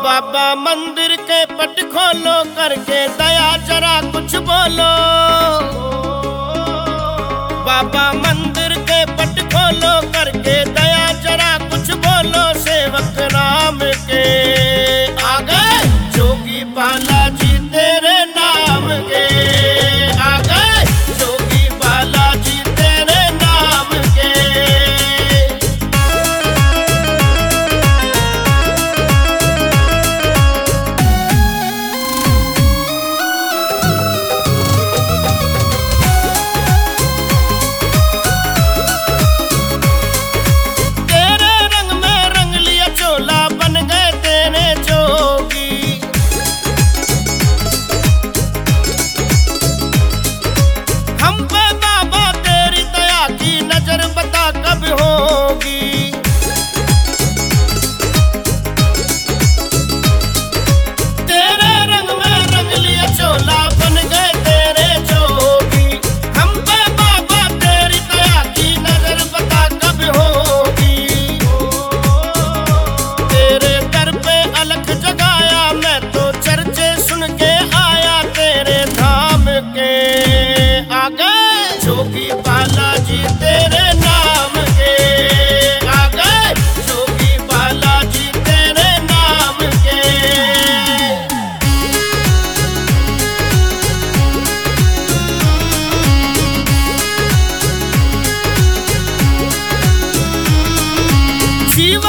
बाबा मंदिर के पट खोलो, करके दया जरा कुछ बोलो। बाबा मंदिर के पट खोलो, करके दया जरा कुछ बोलो। सेवक राम के आ गए जोगी बालाजी तेरे नाम के, आ गए जोगी बालाजी तेरे नाम के। जोगी बालाजी तेरे नाम के, आ गए जोगी बालाजी तेरे नाम के। जीवन